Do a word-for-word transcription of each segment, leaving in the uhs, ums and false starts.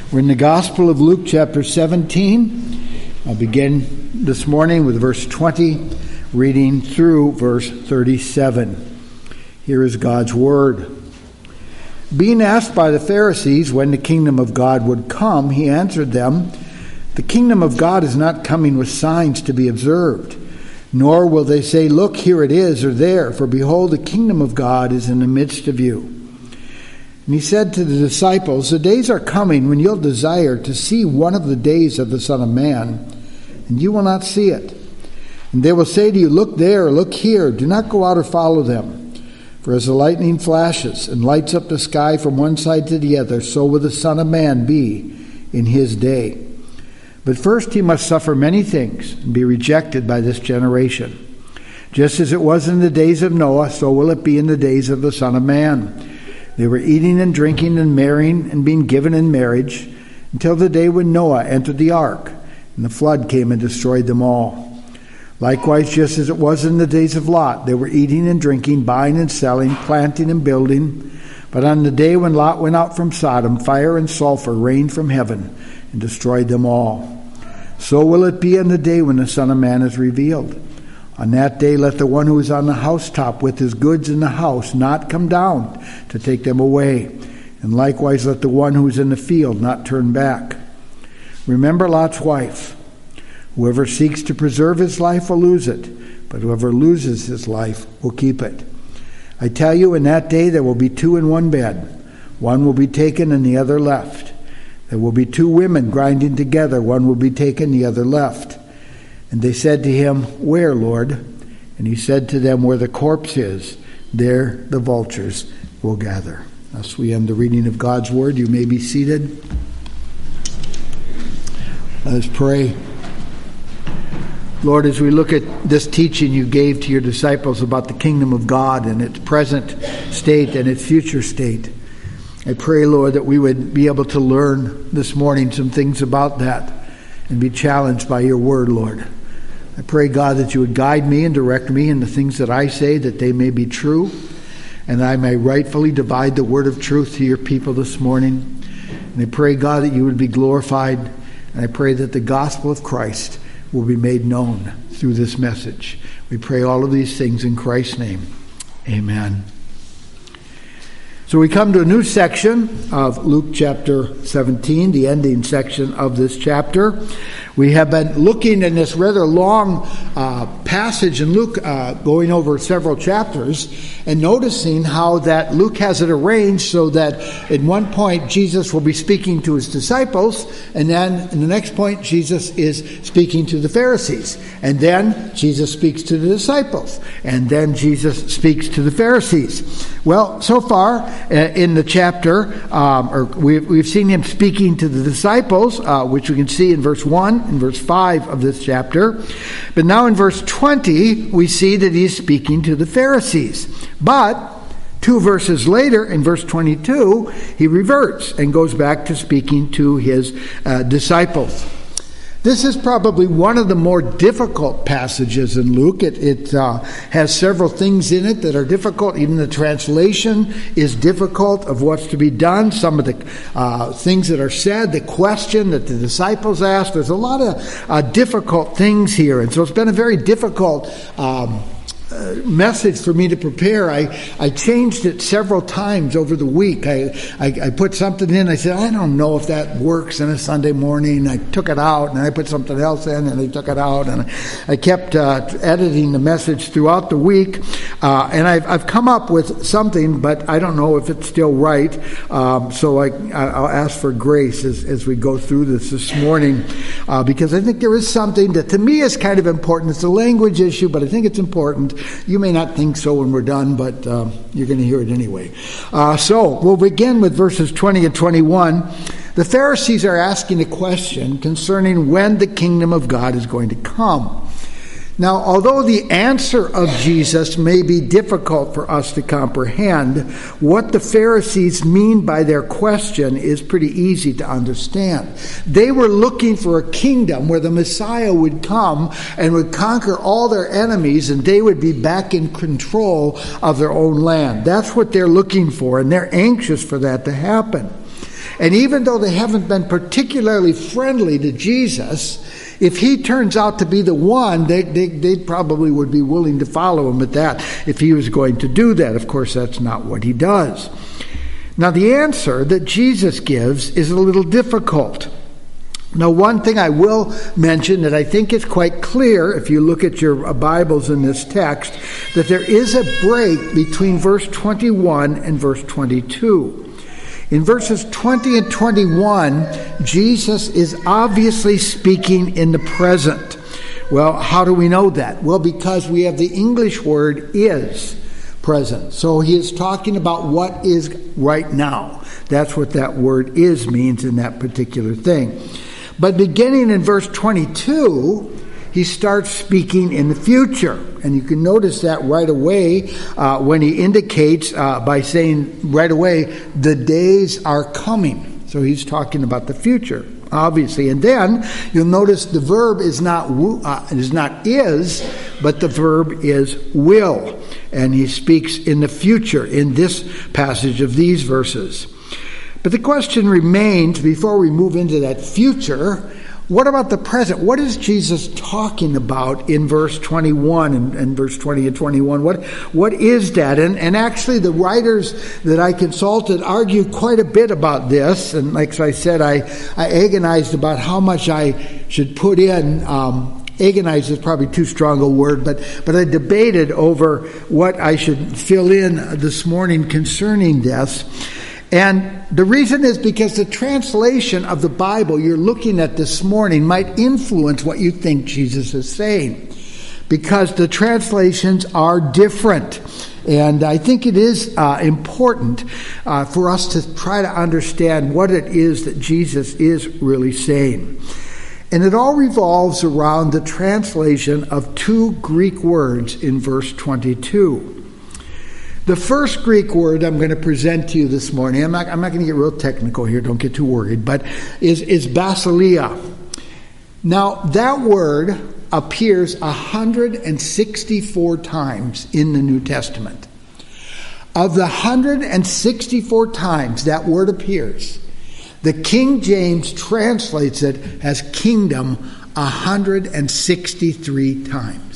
We're in the Gospel of Luke chapter seventeen. I'll begin this morning with verse twenty, reading through verse thirty-seven. Here is God's word. Being asked by the Pharisees when the kingdom of God would come, he answered them, "The kingdom of God is not coming with signs to be observed, nor will they say, 'Look, here it is,' or 'there,' for behold, the kingdom of God is in the midst of you." And he said to the disciples, "The days are coming when you'll desire to see one of the days of the Son of Man, and you will not see it. And they will say to you, 'Look there, look here.' Do not go out or follow them. For as the lightning flashes and lights up the sky from one side to the other, so will the Son of Man be in his day. But first he must suffer many things and be rejected by this generation. Just as it was in the days of Noah, so will it be in the days of the Son of Man. They were eating and drinking and marrying and being given in marriage until the day when Noah entered the ark, and the flood came and destroyed them all. Likewise, just as it was in the days of Lot, they were eating and drinking, buying and selling, planting and building. But on the day when Lot went out from Sodom, fire and sulfur rained from heaven and destroyed them all. So will it be on the day when the Son of Man is revealed. On that day let the one who is on the housetop with his goods in the house not come down to take them away. And likewise let the one who is in the field not turn back. Remember Lot's wife. Whoever seeks to preserve his life will lose it, but whoever loses his life will keep it. I tell you, in that day there will be two in one bed. One will be taken and the other left. There will be two women grinding together. One will be taken, the other left. And they said to him, "Where, Lord?" And he said to them, "Where the corpse is, there the vultures will gather." Thus we end the reading of God's word. You may be seated. Let us pray. Lord, as we look at this teaching you gave to your disciples about the kingdom of God and its present state and its future state, I pray, Lord, that we would be able to learn this morning some things about that and be challenged by your word, Lord. I pray, God, that you would guide me and direct me in the things that I say, that they may be true, and I may rightfully divide the word of truth to your people this morning. And I pray, God, that you would be glorified, and I pray that the gospel of Christ will be made known through this message. We pray all of these things in Christ's name. Amen. So we come to a new section of Luke chapter seventeen, the ending section of this chapter. We have been looking in this rather long uh, passage in Luke, uh, going over several chapters, and noticing how that Luke has it arranged so that at one point Jesus will be speaking to his disciples, and then in the next point Jesus is speaking to the Pharisees, and then Jesus speaks to the disciples, and then Jesus speaks to the Pharisees. Well, so far uh, in the chapter, um, or we've, we've seen him speaking to the disciples, uh, which we can see in verse one, in verse five of this chapter. But now in verse twenty, we see that he's speaking to the Pharisees. But two verses later, in verse twenty-two, he reverts and goes back to speaking to his uh, disciples. This is probably one of the more difficult passages in Luke. It, it uh, has several things in it that are difficult. Even the translation is difficult of what's to be done. Some of the uh, things that are said, the question that the disciples asked, there's a lot of uh, difficult things here. And so it's been a very difficult um Uh, message for me to prepare. I, I changed it several times over the week. I, I, I put something in. I said, I don't know if that works on a Sunday morning. I took it out, and I put something else in, and I took it out. And I kept uh, editing the message throughout the week. Uh, and I've, I've come up with something, but I don't know if it's still right. Um, so I, I'll ask for grace as, as we go through this this morning, uh, because I think there is something that to me is kind of important. It's a language issue, but I think it's important. You may not think so when we're done, but uh, you're going to hear it anyway. Uh, so we'll begin with verses twenty and twenty-one. The Pharisees are asking a question concerning when the kingdom of God is going to come. Now, although the answer of Jesus may be difficult for us to comprehend, what the Pharisees mean by their question is pretty easy to understand. They were looking for a kingdom where the Messiah would come and would conquer all their enemies, and they would be back in control of their own land. That's what they're looking for, and they're anxious for that to happen. And even though they haven't been particularly friendly to Jesus, if he turns out to be the one, they, they, they probably would be willing to follow him at that if he was going to do that. Of course, that's not what he does. Now, the answer that Jesus gives is a little difficult. Now, one thing I will mention that I think is quite clear, if you look at your Bibles in this text, that there is a break between verse twenty-one and verse twenty-two. In verses twenty and twenty-one, Jesus is obviously speaking in the present. Well, how do we know that? Well, because we have the English word is present. So he is talking about what is right now. That's what that word is means in that particular thing. But beginning in verse twenty-two, he starts speaking in the future. And you can notice that right away uh, when he indicates uh, by saying right away, the days are coming. So he's talking about the future, obviously. And then you'll notice the verb is not uh, is not is, but the verb is will. And he speaks in the future in this passage of these verses. But the question remains, before we move into that future, what about the present? What is Jesus talking about in verse twenty-one and, and verse twenty and twenty-one? What, what is that? And, and actually the writers that I consulted argue quite a bit about this. And like I said, I, I agonized about how much I should put in. Um, agonized is probably too strong a word, but, but I debated over what I should fill in this morning concerning this. And the reason is because the translation of the Bible you're looking at this morning might influence what you think Jesus is saying, because the translations are different. And I think it is uh, important uh, for us to try to understand what it is that Jesus is really saying. And it all revolves around the translation of two Greek words in verse twenty-two. The first Greek word I'm going to present to you this morning, I'm not, I'm not going to get real technical here, don't get too worried, but is, is basileia. Now, that word appears one hundred sixty-four times in the New Testament. Of the one hundred sixty-four times that word appears, the King James translates it as kingdom one hundred sixty-three times.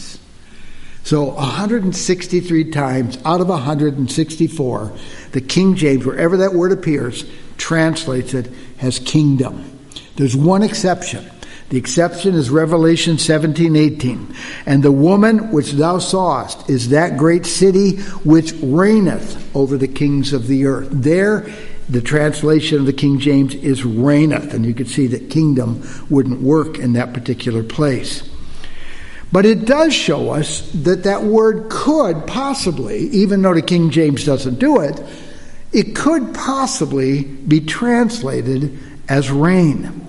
So one hundred sixty-three times out of one hundred sixty-four, the King James, wherever that word appears, translates it as kingdom. There's one exception. The exception is Revelation seventeen eighteen. And the woman which thou sawest is that great city which reigneth over the kings of the earth. There, the translation of the King James is reigneth. And you can see that kingdom wouldn't work in that particular place. But it does show us that that word could possibly, even though the King James doesn't do it, it could possibly be translated as reign.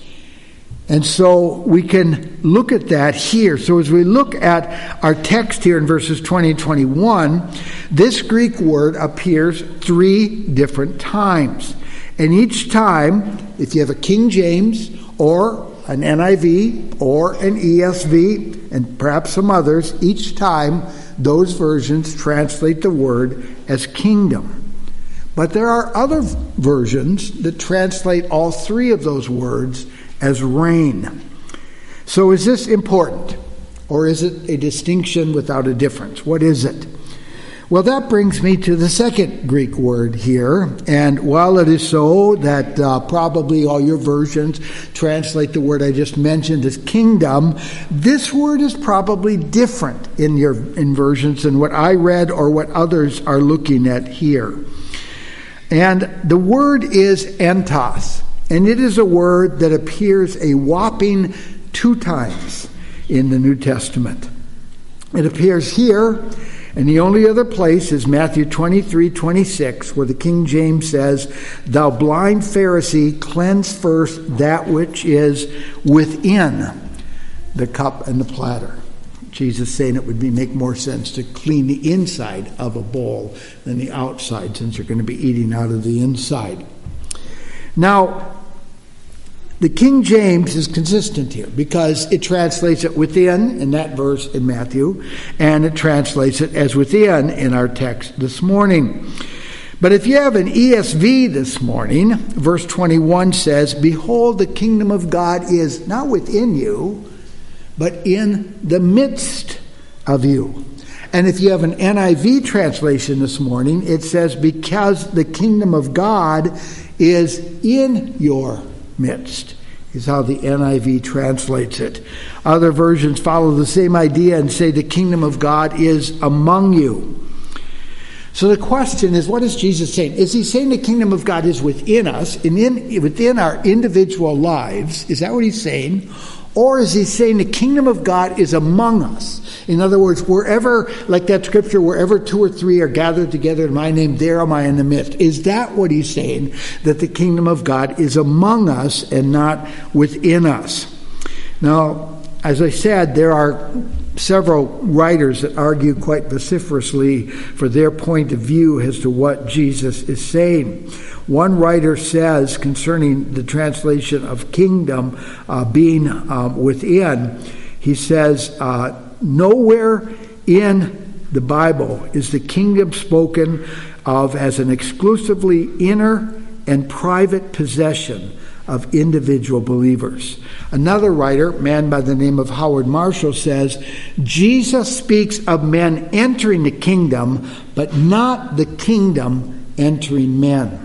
And so we can look at that here. So as we look at our text here in verses twenty and twenty-one, this Greek word appears three different times. And each time, if you have a King James or an N I V or an E S V, and perhaps some others, each time those versions translate the word as kingdom. But there are other versions that translate all three of those words as reign. So is this important? Or is it a distinction without a difference? What is it? Well, that brings me to the second Greek word here. And while it is so that uh, probably all your versions translate the word I just mentioned as kingdom, this word is probably different in your in versions than what I read or what others are looking at here. And the word is entos. And it is a word that appears a whopping two times in the New Testament. It appears here. And the only other place is Matthew twenty-three twenty-six, where the King James says, "Thou blind Pharisee, cleanse first that which is within the cup and the platter." Jesus saying it would be make more sense to clean the inside of a bowl than the outside, since you're going to be eating out of the inside. Now, the King James is consistent here because it translates it within in that verse in Matthew, and it translates it as within in our text this morning. But if you have an E S V this morning, verse twenty-one says, "Behold, the kingdom of God is not within you, but in the midst of you." And if you have an N I V translation this morning, it says, "Because the kingdom of God is in your midst," is how the N I V translates it. Other versions follow the same idea and say the kingdom of God is among you. So the question is, what is Jesus saying? Is he saying the kingdom of God is within us, and in, within our individual lives? Is that what he's saying? Or is he saying the kingdom of God is among us? In other words, wherever, like that scripture, wherever two or three are gathered together in my name, there am I in the midst. Is that what he's saying? That the kingdom of God is among us and not within us? Now, as I said, there are several writers that argue quite vociferously for their point of view as to what Jesus is saying. One writer says concerning the translation of kingdom uh, being um, within, he says, uh, nowhere in the Bible is the kingdom spoken of as an exclusively inner and private possession of individual believers. Another writer, a man by the name of Howard Marshall, says, Jesus speaks of men entering the kingdom, but not the kingdom entering men.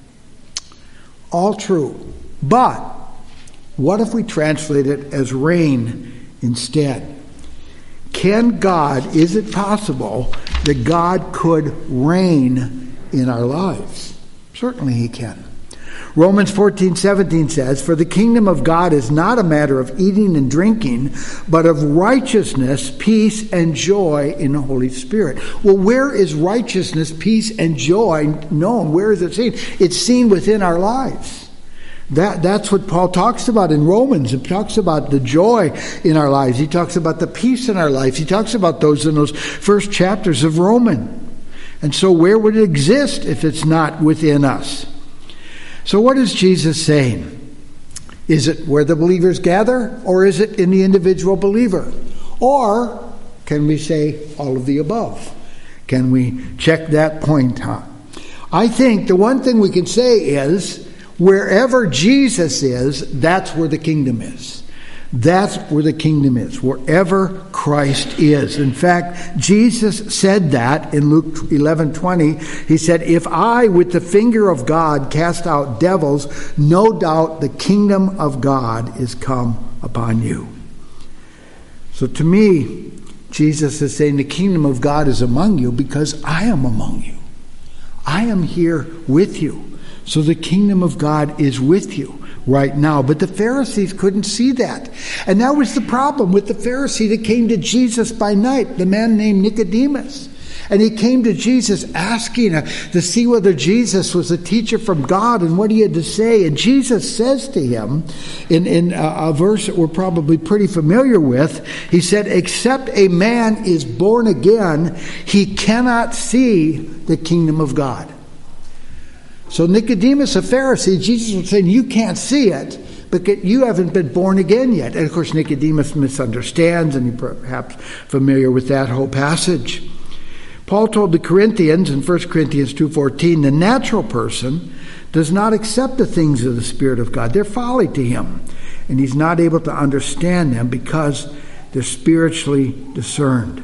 All true. But what if we translate it as reign instead? Can God, is it possible that God could reign in our lives? Certainly he can. Romans fourteen seventeen says, "For the kingdom of God is not a matter of eating and drinking, but of righteousness, peace, and joy in the Holy Spirit." Well, where is righteousness, peace, and joy known? Where is it seen? It's seen within our lives. That, that's what Paul talks about in Romans. He talks about the joy in our lives. He talks about the peace in our lives. He talks about those in those first chapters of Romans. And so where would it exist if it's not within us? So what is Jesus saying? Is it where the believers gather, or is it in the individual believer? Or can we say all of the above? Can we check that point, huh? I think the one thing we can say is, wherever Jesus is, that's where the kingdom is. That's where the kingdom is, wherever Christ is. In fact, Jesus said that in Luke eleven twenty. He said, "If I with the finger of God cast out devils, no doubt the kingdom of God is come upon you." So to me, Jesus is saying the kingdom of God is among you because I am among you. I am here with you. So the kingdom of God is with you right now. But the Pharisees couldn't see that. And that was the problem with the Pharisee that came to Jesus by night, the man named Nicodemus. And he came to Jesus asking uh, to see whether Jesus was a teacher from God and what he had to say. And Jesus says to him, in, in a, a verse that we're probably pretty familiar with, he said, "Except a man is born again, he cannot see the kingdom of God." So Nicodemus, a Pharisee, Jesus was saying, you can't see it, but you haven't been born again yet. And of course, Nicodemus misunderstands, and you're perhaps familiar with that whole passage. Paul told the Corinthians in First Corinthians two fourteen, "The natural person does not accept the things of the Spirit of God. They're folly to him, and he's not able to understand them because they're spiritually discerned."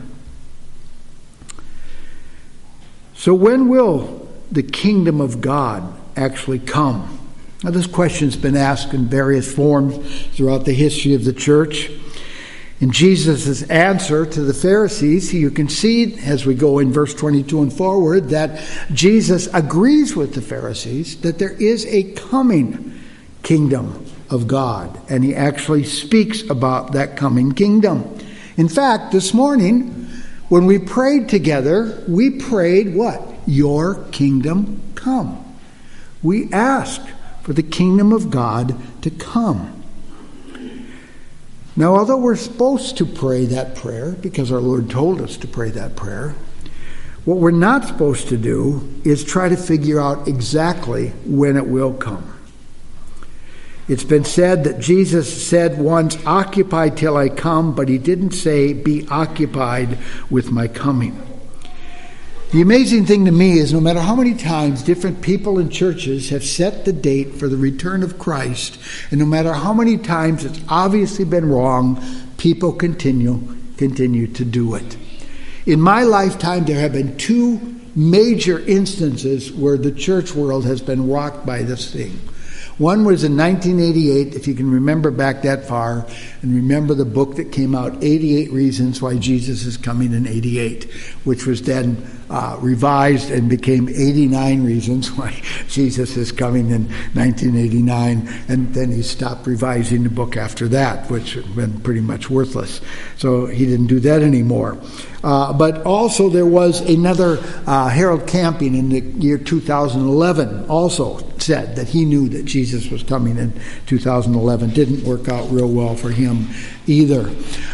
So when will the kingdom of God actually come? Now, this question's been asked in various forms throughout the history of the church. In Jesus' answer to the Pharisees, you can see as we go in verse twenty-two and forward that Jesus agrees with the Pharisees that there is a coming kingdom of God, and he actually speaks about that coming kingdom. In fact, this morning, when we prayed together, we prayed what? Your kingdom come. We ask for the kingdom of God to come. Now, although we're supposed to pray that prayer, because our Lord told us to pray that prayer, what we're not supposed to do is try to figure out exactly when it will come. It's been said that Jesus said once, "Occupy till I come," but he didn't say, "Be occupied with my coming." The amazing thing to me is no matter how many times different people and churches have set the date for the return of Christ, and no matter how many times it's obviously been wrong, people continue, continue to do it. In my lifetime, there have been two major instances where the church world has been rocked by this thing. One was in nineteen eighty-eight, if you can remember back that far, and remember the book that came out, eighty-eight Reasons Why Jesus is Coming in eighty-eight, which was then uh, revised and became eighty-nine Reasons Why Jesus is Coming in nineteen eighty-nine, and then he stopped revising the book after that, which had been pretty much worthless. So he didn't do that anymore. Uh, but also there was another, uh, Harold Camping in the year two thousand eleven also said that he knew that Jesus was coming in two thousand eleven. Didn't work out real well for him either.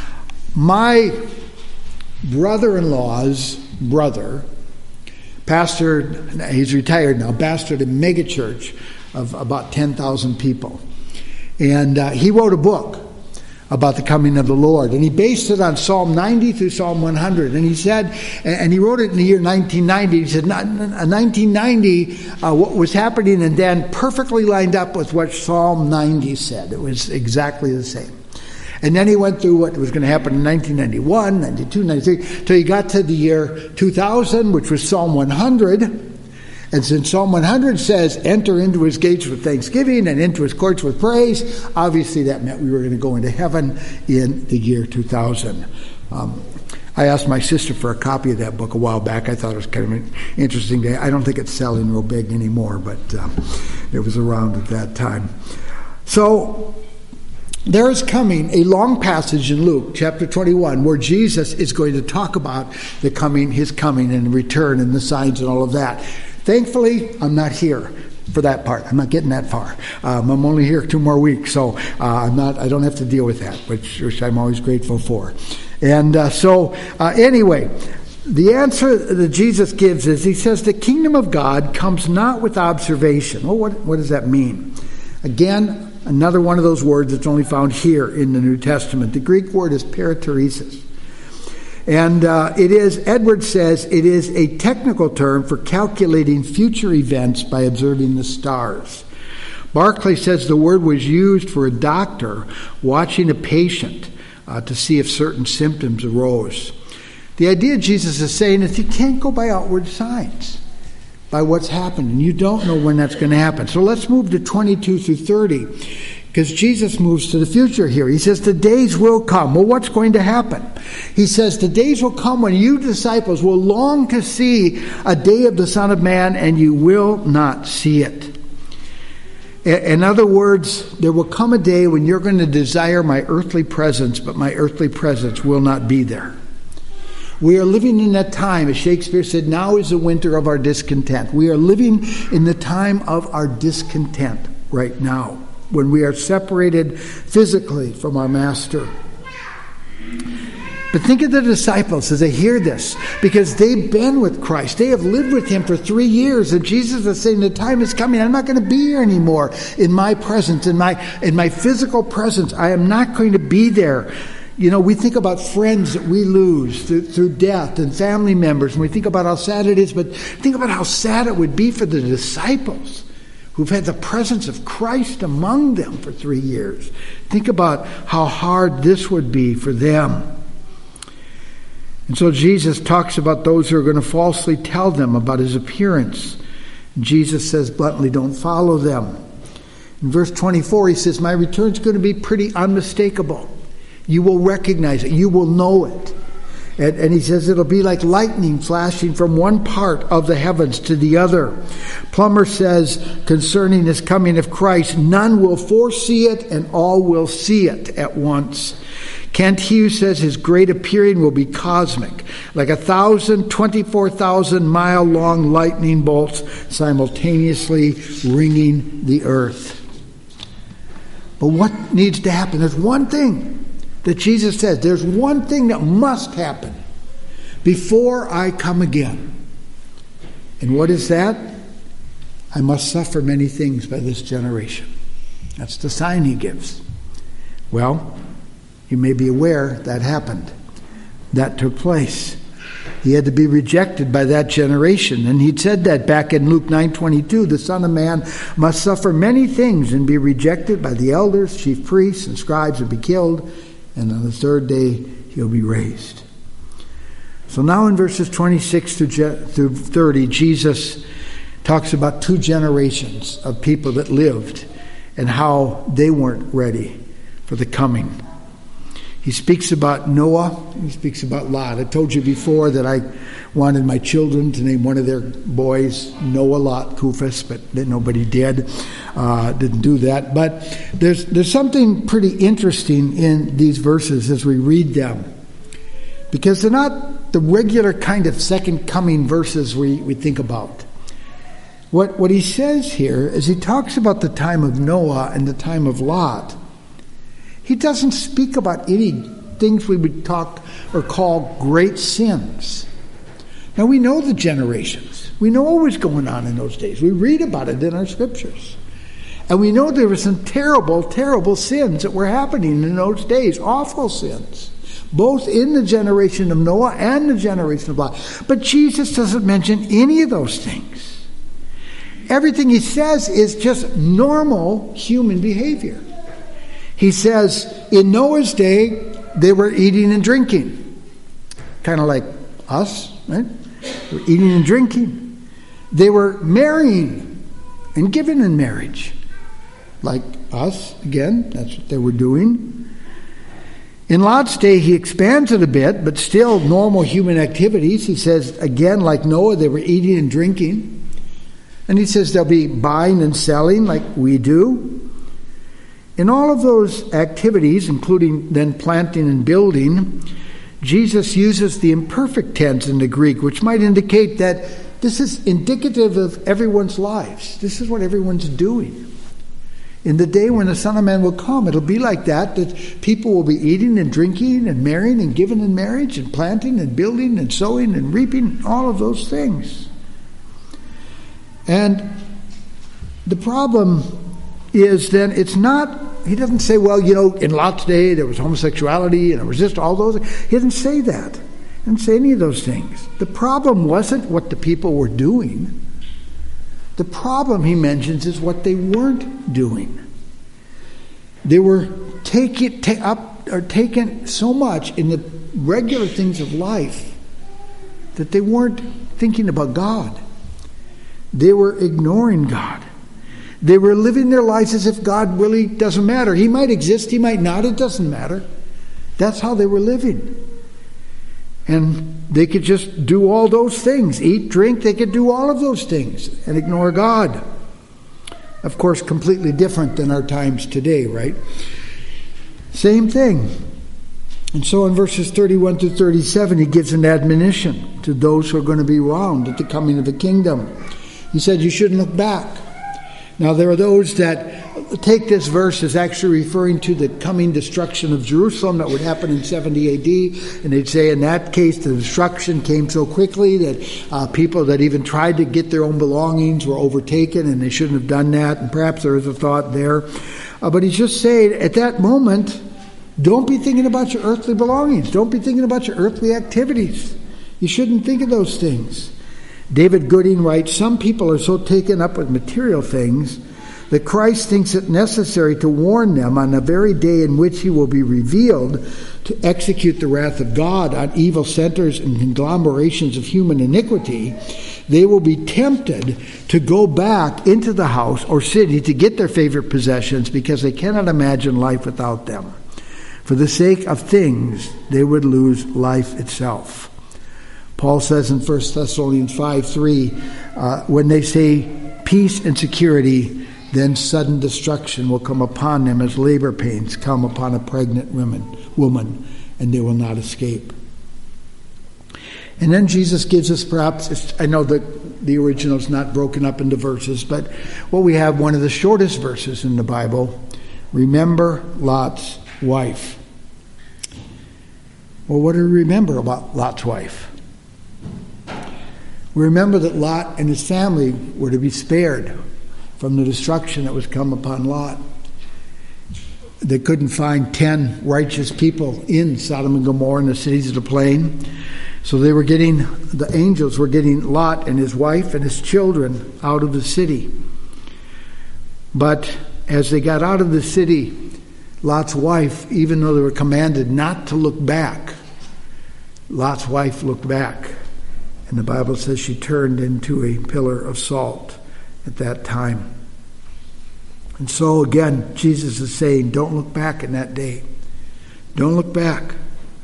My brother-in-law's brother, pastor, he's retired now, pastored a mega church of about ten thousand people. And uh, he wrote a book about the coming of the Lord. And he based it on Psalm ninety through Psalm one hundred. And he said, and he wrote it in the year nineteen ninety, he said, nineteen ninety, uh, what was happening and then perfectly lined up with what Psalm ninety said. It was exactly the same. And then he went through what was going to happen in nineteen ninety-one, ninety-two, ninety-three, till he got to the year two thousand, which was Psalm one hundred. And since Psalm one hundred says, enter into his gates with thanksgiving and into his courts with praise, obviously that meant we were going to go into heaven in the year two thousand. Um, I asked my sister for a copy of that book a while back. I thought it was kind of an interesting day. I don't think it's selling real big anymore, but um, it was around at that time. So there is coming a long passage in Luke chapter twenty-one where Jesus is going to talk about the coming, his coming and return and the signs and all of that. Thankfully, I'm not here for that part. I'm not getting that far. Um, I'm only here two more weeks, so uh, I'm not. I don't have to deal with that, which, which I'm always grateful for. And uh, so, uh, anyway, the answer that Jesus gives is, he says, the kingdom of God comes not with observation. Well, what, what does that mean? Again, another one of those words that's only found here in the New Testament. The Greek word is peritheresis. And uh, it is, Edwards says, it is a technical term for calculating future events by observing the stars. Barclay says the word was used for a doctor watching a patient uh, to see if certain symptoms arose. The idea Jesus is saying is you can't go by outward signs, by what's happening. You don't know when that's going to happen. So let's move to twenty-two through thirty. Because Jesus moves to the future here. He says, the days will come. Well, what's going to happen? He says, the days will come when you disciples will long to see a day of the Son of Man, and you will not see it. In other words, there will come a day when you're going to desire my earthly presence, but my earthly presence will not be there. We are living in that time, as Shakespeare said, now is the winter of our discontent. We are living in the time of our discontent right now, when we are separated physically from our Master. But think of the disciples as they hear this, because they've been with Christ. They have lived with him for three years, and Jesus is saying, the time is coming. I'm not going to be here anymore in my presence, in my, in my physical presence. I am not going to be there. You know, we think about friends that we lose through, through death and family members, and we think about how sad it is, but think about how sad it would be for the disciples who've had the presence of Christ among them for three years. Think about how hard this would be for them. And so Jesus talks about those who are going to falsely tell them about his appearance. Jesus says bluntly, don't follow them. In verse twenty-four, he says, my return's going to be pretty unmistakable. You will recognize it. You will know it. And, and he says it'll be like lightning flashing from one part of the heavens to the other. Plummer says concerning this coming of Christ, none will foresee it and all will see it at once. Kent Hughes says his great appearing will be cosmic, like a thousand, twenty-four thousand mile long lightning bolts simultaneously ringing the earth. But what needs to happen? There's one thing that Jesus says, there's one thing that must happen before I come again. And what is that? I must suffer many things by this generation. That's the sign he gives. Well, you may be aware that happened. That took place. He had to be rejected by that generation. And he'd said that back in Luke nine twenty-two, the Son of Man must suffer many things and be rejected by the elders, chief priests, and scribes, and be killed. And on the third day, he'll be raised. So now in verses twenty-six through thirty, Jesus talks about two generations of people that lived and how they weren't ready for the coming. He speaks about Noah. He speaks about Lot. I told you before that I wanted my children to name one of their boys Noah, Lot, Kufus, but nobody did. Uh, didn't do that. But there's there's something pretty interesting in these verses as we read them, because they're not the regular kind of second coming verses we, we think about. What what he says here is he talks about the time of Noah and the time of Lot. He doesn't speak about any things we would talk or call great sins. Now we know the generations. We know what was going on in those days. We read about it in our scriptures. And we know there were some terrible, terrible sins that were happening in those days. Awful sins. Both in the generation of Noah and the generation of Lot. But Jesus doesn't mention any of those things. Everything he says is just normal human behavior. He says, in Noah's day, they were eating and drinking. Kind of like us, right? They were eating and drinking. They were marrying and giving in marriage. Like us, again, that's what they were doing. In Lot's day, he expands it a bit, but still normal human activities. He says, again, like Noah, they were eating and drinking. And he says they'll be buying and selling like we do. In all of those activities, including then planting and building, Jesus uses the imperfect tense in the Greek, which might indicate that this is indicative of everyone's lives. This is what everyone's doing. In the day when the Son of Man will come, it'll be like that, that people will be eating and drinking and marrying and giving in marriage and planting and building and sowing and reaping, all of those things. And the problem is then it's not, he doesn't say, well, you know, in Lot's day there was homosexuality and there was just all those. He doesn't say that. He didn't say any of those things. The problem wasn't what the people were doing. The problem he mentions is what they weren't doing. They were taking ta- up or taken so much in the regular things of life that they weren't thinking about God. They were ignoring God. They were living their lives as if God really doesn't matter. He might exist, he might not, it doesn't matter. That's how they were living. And they could just do all those things. Eat, drink, they could do all of those things and ignore God. Of course, completely different than our times today, right? Same thing. And so in verses thirty-one through thirty-seven, he gives an admonition to those who are going to be around at the coming of the kingdom. He said, you shouldn't look back. Now, there are those that take this verse as actually referring to the coming destruction of Jerusalem that would happen in seventy A D, and they'd say in that case the destruction came so quickly that uh, people that even tried to get their own belongings were overtaken, and they shouldn't have done that, and perhaps there is a thought there. Uh, but he's just saying, at that moment, don't be thinking about your earthly belongings. Don't be thinking about your earthly activities. You shouldn't think of those things. David Gooding writes, some people are so taken up with material things that Christ thinks it necessary to warn them on the very day in which he will be revealed to execute the wrath of God on evil centers and conglomerations of human iniquity. They will be tempted to go back into the house or city to get their favorite possessions because they cannot imagine life without them. For the sake of things, they would lose life itself. Paul says in First Thessalonians five three, uh, when they say peace and security, then sudden destruction will come upon them as labor pains come upon a pregnant woman, woman, and they will not escape. And then Jesus gives us perhaps, I know that the original is not broken up into verses, but what we have, one of the shortest verses in the Bible, remember Lot's wife. Well, what do we remember about Lot's wife? We remember that Lot and his family were to be spared from the destruction that was come upon Lot. They couldn't find ten righteous people in Sodom and Gomorrah and the cities of the plain. So they were getting, the angels were getting Lot and his wife and his children out of the city. But as they got out of the city, Lot's wife, even though they were commanded not to look back, Lot's wife looked back. And the Bible says she turned into a pillar of salt at that time. And so again, Jesus is saying, don't look back in that day. Don't look back.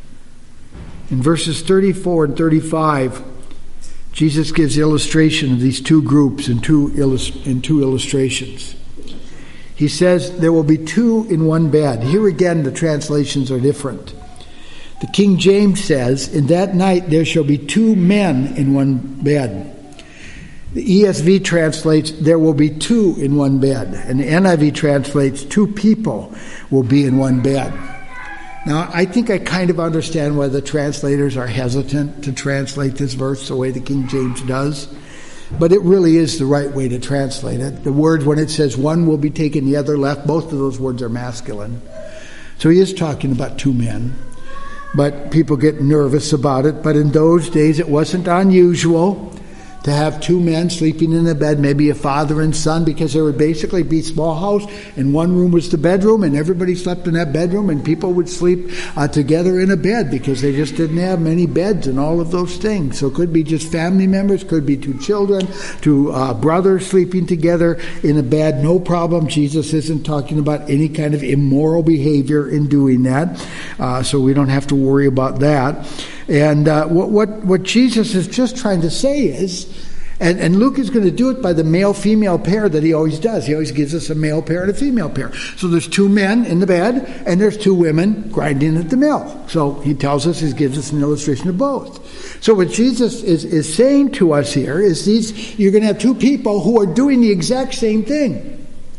In verses thirty-four and thirty-five, Jesus gives illustration of these two groups in two, illust- in two illustrations. He says there will be two in one bed. Here again, the translations are different. The King James says, in that night there shall be two men in one bed. The E S V translates, there will be two in one bed. And the N I V translates, two people will be in one bed. Now, I think I kind of understand why the translators are hesitant to translate this verse the way the King James does. But it really is the right way to translate it. The word, when it says one will be taken, the other left, both of those words are masculine. So he is talking about two men. But people get nervous about it. But in those days, it wasn't unusual to have two men sleeping in a bed, maybe a father and son, because there would basically be a small house, and one room was the bedroom, and everybody slept in that bedroom, and people would sleep uh, together in a bed because they just didn't have many beds and all of those things. So it could be just family members, could be two children, two uh, brothers sleeping together in a bed, no problem. Jesus isn't talking about any kind of immoral behavior in doing that, uh, so we don't have to worry about that. And uh, what, what what Jesus is just trying to say is, and, and Luke is going to do it by the male-female pair that he always does. He always gives us a male pair and a female pair. So there's two men in the bed, and there's two women grinding at the mill. So he tells us, he gives us an illustration of both. So what Jesus is, is saying to us here is these, you're going to have two people who are doing the exact same thing.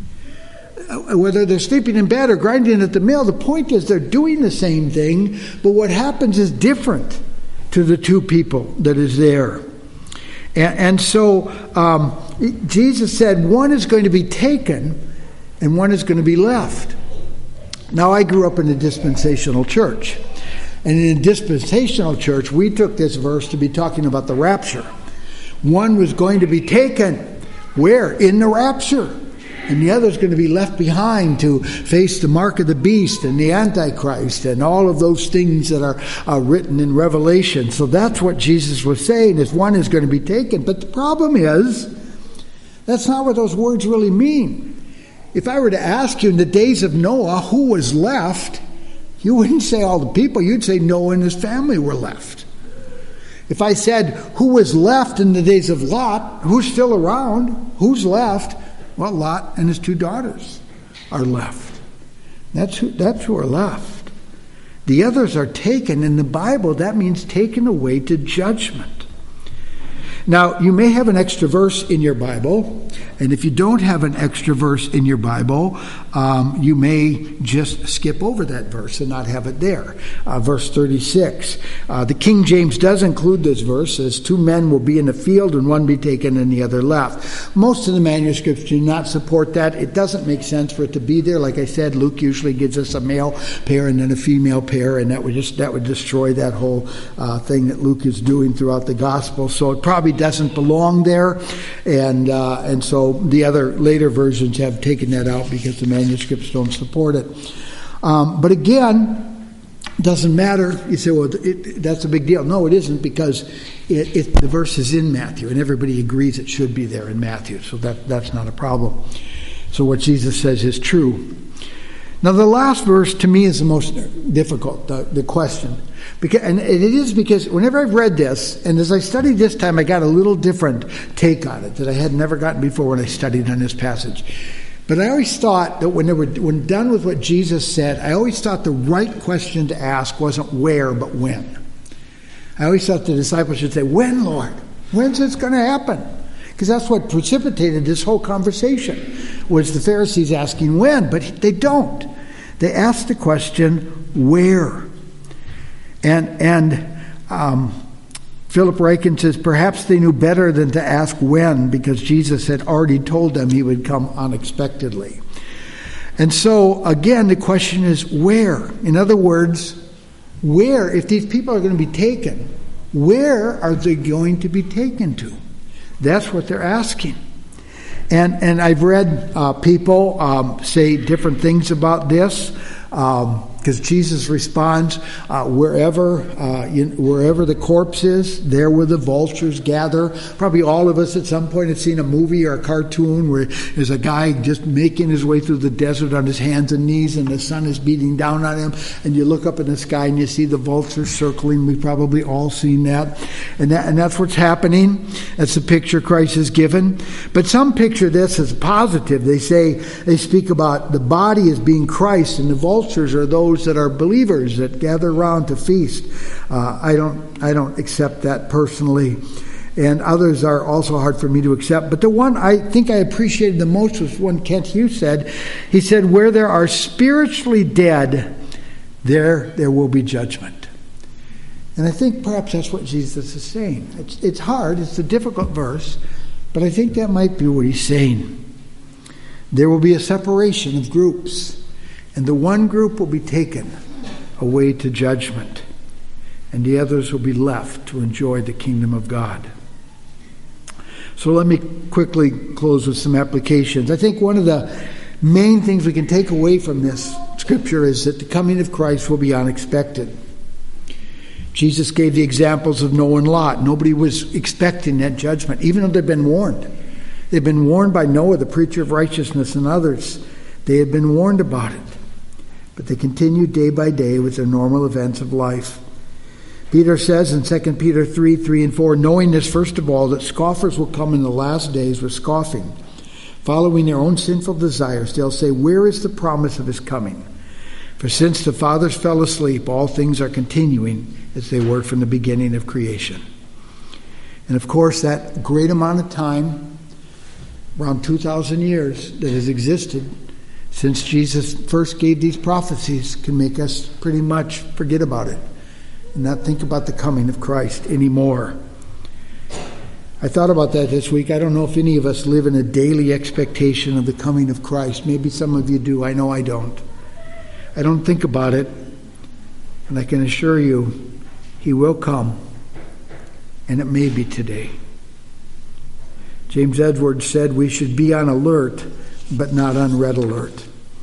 Whether they're sleeping in bed or grinding at the mill, the point is they're doing the same thing, but what happens is different to the two people that is there. And, and so um, Jesus said one is going to be taken and one is going to be left. Now, I grew up in a dispensational church. And in a dispensational church, we took this verse to be talking about the rapture. One was going to be taken. Where? In the rapture. And the other is going to be left behind to face the mark of the beast and the Antichrist and all of those things that are, are written in Revelation. So that's what Jesus was saying, is one is going to be taken. But the problem is, that's not what those words really mean. If I were to ask you in the days of Noah who was left, you wouldn't say all the people. You'd say Noah and his family were left. If I said who was left in the days of Lot, who's still around, who's left? Well, Lot and his two daughters are left. That's who, that's who are left. The others are taken. In the Bible, that means taken away to judgment. Now, you may have an extra verse in your Bible, and if you don't have an extra verse in your Bible, um, you may just skip over that verse and not have it there. Uh, verse thirty-six. Uh, the King James does include this verse, says, two men will be in the field and one be taken and the other left. Most of the manuscripts do not support that. It doesn't make sense for it to be there. Like I said, Luke usually gives us a male pair and then a female pair, and that would just that would destroy that whole uh, thing that Luke is doing throughout the gospel. So it probably doesn't belong there, and uh, and so the other later versions have taken that out because the manuscripts don't support it. Um, but again, doesn't matter. You say, well, it, that's a big deal. No, it isn't, because it, it, the verse is in Matthew, and everybody agrees it should be there in Matthew, so that that's not a problem. So what Jesus says is true. Now, the last verse to me is the most difficult, the, the question. Because, and it is because whenever I've read this, and as I studied this time, I got a little different take on it that I had never gotten before when I studied on this passage. But I always thought that when they were when done with what Jesus said, I always thought the right question to ask wasn't where, but when. I always thought the disciples should say, when, Lord? When's this going to happen? Because that's what precipitated this whole conversation, was the Pharisees asking when, but they don't. They ask the question, where? And and um, Philip Ryken says, perhaps they knew better than to ask when, because Jesus had already told them he would come unexpectedly. And so, again, the question is where? In other words, where, if these people are going to be taken, Where are they going to be taken to? That's what they're asking. And and I've read uh, people um, say different things about this, because um, Jesus responds, uh, wherever uh, you, wherever the corpse is, there will the vultures gather. Probably all of us at some point have seen a movie or a cartoon where there's a guy just making his way through the desert on his hands and knees, and the sun is beating down on him, and you look up in the sky and you see the vultures circling. We've probably all seen that. And, that, and that's what's happening. That's the picture Christ has given. But some picture this as positive. They say, they speak about the body as being Christ, and the vultures are those that are believers that gather around to feast. Uh, I don't, I don't accept that personally, and others are also hard for me to accept. But the one I think I appreciated the most was one Kent Hughes said. He said, "Where there are spiritually dead, there there will be judgment." And I think perhaps that's what Jesus is saying. It's, it's hard. It's a difficult verse, but I think that might be what he's saying. There will be a separation of groups. And the one group will be taken away to judgment, and the others will be left to enjoy the kingdom of God. So let me quickly close with some applications. I think one of the main things we can take away from this scripture is that the coming of Christ will be unexpected. Jesus gave the examples of Noah and Lot. Nobody was expecting that judgment, even though they've been warned. They've been warned by Noah, the preacher of righteousness, and others. They had been warned about it. But they continued day by day with their normal events of life. Peter says in Second Peter three, three and four, knowing this first of all, that scoffers will come in the last days with scoffing, following their own sinful desires. They'll say, where is the promise of his coming? For since the fathers fell asleep, all things are continuing as they were from the beginning of creation. And of course, that great amount of time, around two thousand years, that has existed since Jesus first gave these prophecies, can make us pretty much forget about it and not think about the coming of Christ anymore. I thought about that this week. I don't know if any of us live in a daily expectation of the coming of Christ. Maybe some of you do. I know I don't. I don't think about it, and I can assure you he will come, and it may be today. James Edwards said we should be on alert, but not on red alert.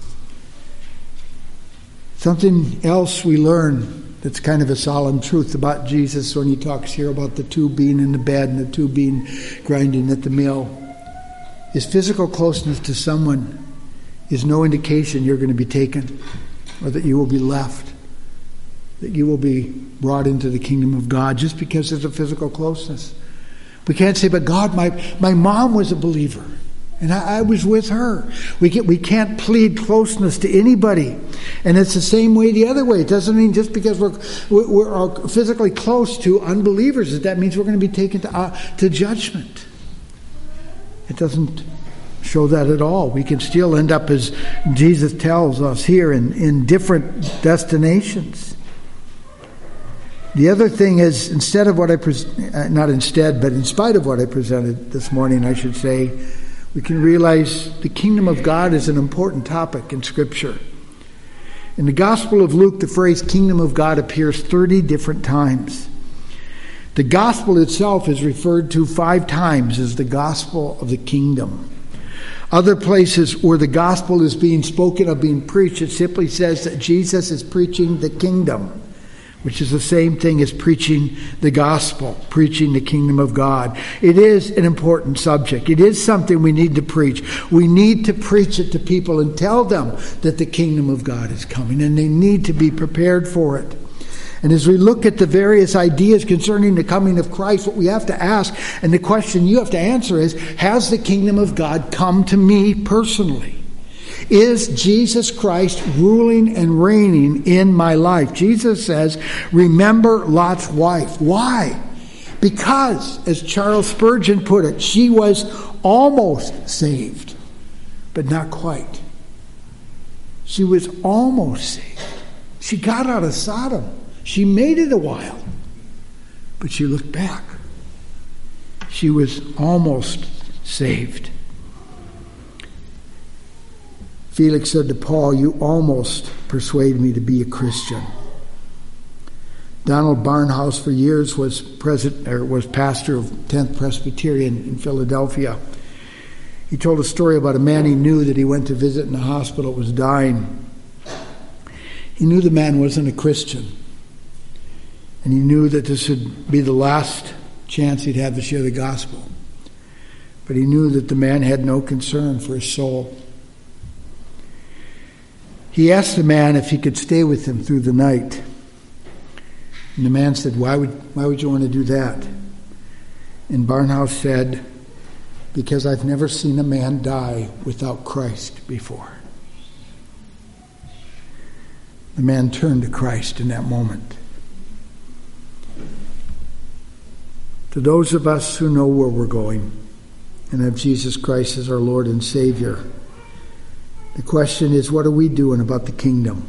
Something else we learn that's kind of a solemn truth about Jesus when he talks here about the two being in the bed and the two being grinding at the mill. His physical closeness to someone is no indication you're going to be taken or that you will be left, that you will be brought into the kingdom of God just because there's a physical closeness. We can't say, but God, my, my mom was a believer, and I, I was with her. We get, we can't plead closeness to anybody. And it's the same way the other way. It doesn't mean just because we're, we're, we're physically close to unbelievers that that means we're going to be taken to, uh, to judgment. It doesn't show that at all. We can still end up, as Jesus tells us here, in, in different destinations. The other thing is, instead of what I, pres- uh, not instead, but in spite of what I presented this morning, I should say, we can realize the kingdom of God is an important topic in Scripture. In the Gospel of Luke, the phrase kingdom of God appears thirty different times. The gospel itself is referred to five times as the gospel of the kingdom. Other places where the gospel is being spoken of, being preached, it simply says that Jesus is preaching the kingdom, which is the same thing as preaching the gospel, preaching the kingdom of God. It is an important subject. It is something we need to preach. We need to preach it to people and tell them that the kingdom of God is coming, and they need to be prepared for it. And as we look at the various ideas concerning the coming of Christ, what we have to ask, and the question you have to answer is, has the kingdom of God come to me personally? Is Jesus Christ ruling and reigning in my life? Jesus says, remember Lot's wife. Why? Because, as Charles Spurgeon put it, she was almost saved, but not quite. She was almost saved. She got out of Sodom. She made it a while, but she looked back. She was almost saved. Felix said to Paul, you almost persuade me to be a Christian. Donald Barnhouse for years was president or was pastor of tenth Presbyterian in Philadelphia. He told a story about a man he knew that he went to visit in the hospital, was dying. He knew the man wasn't a Christian, and he knew that this would be the last chance he'd have to share the gospel. But he knew that the man had no concern for his soul. He asked the man if he could stay with him through the night. And the man said, why would, why would you want to do that? And Barnhouse said, because I've never seen a man die without Christ before. The man turned to Christ in that moment. To those of us who know where we're going and have Jesus Christ as our Lord and Savior, the question is, what are we doing about the kingdom?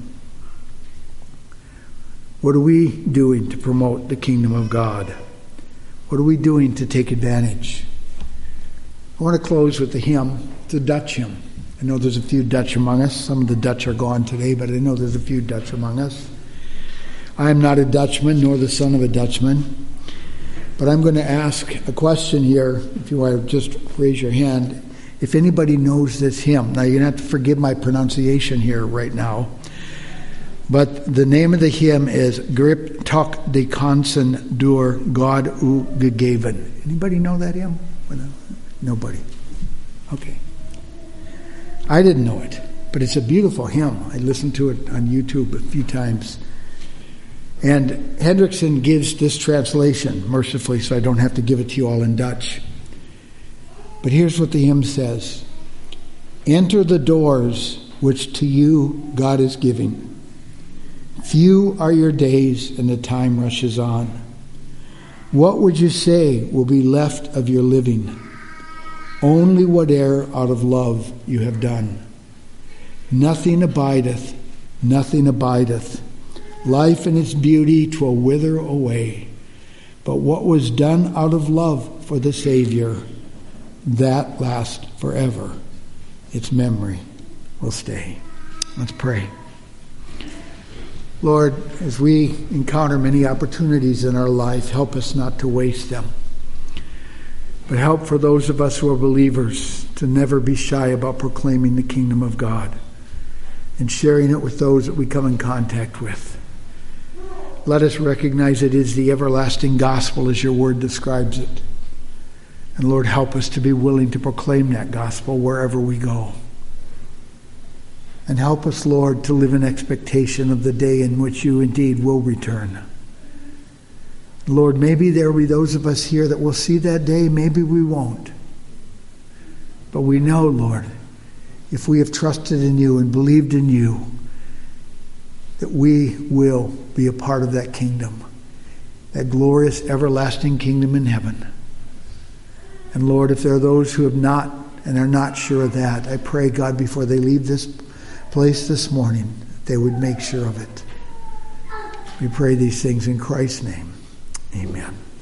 What are we doing to promote the kingdom of God? What are we doing to take advantage? I want to close with the hymn, the Dutch hymn. I know there's a few Dutch among us. Some of the Dutch are gone today, but I know there's a few Dutch among us. I am not a Dutchman, nor the son of a Dutchman. But I'm going to ask a question here, if you want to just raise your hand. If anybody knows this hymn, now you're going to have to forgive my pronunciation here right now, but the name of the hymn is Grip Tok de Kansen door God u gegeven. Anybody know that hymn? Nobody. Okay. I didn't know it, but it's a beautiful hymn. I listened to it on YouTube a few times. And Hendrickson gives this translation, mercifully, so I don't have to give it to you all in Dutch. But here's what the hymn says. Enter the doors which to you God is giving. Few are your days and the time rushes on. What would you say will be left of your living? Only whate'er out of love you have done. Nothing abideth, nothing abideth. Life and its beauty 'twill wither away. But what was done out of love for the Savior, that lasts forever. Its memory will stay. Let's pray. Lord, as we encounter many opportunities in our life, help us not to waste them. But help for those of us who are believers to never be shy about proclaiming the kingdom of God and sharing it with those that we come in contact with. Let us recognize it is the everlasting gospel as your word describes it. And Lord, help us to be willing to proclaim that gospel wherever we go. And help us, Lord, to live in expectation of the day in which you indeed will return. Lord, maybe there will be those of us here that will see that day, maybe we won't. But we know, Lord, if we have trusted in you and believed in you, that we will be a part of that kingdom, that glorious everlasting kingdom in heaven. And Lord, if there are those who have not and are not sure of that, I pray, God, before they leave this place this morning, they would make sure of it. We pray these things in Christ's name. Amen.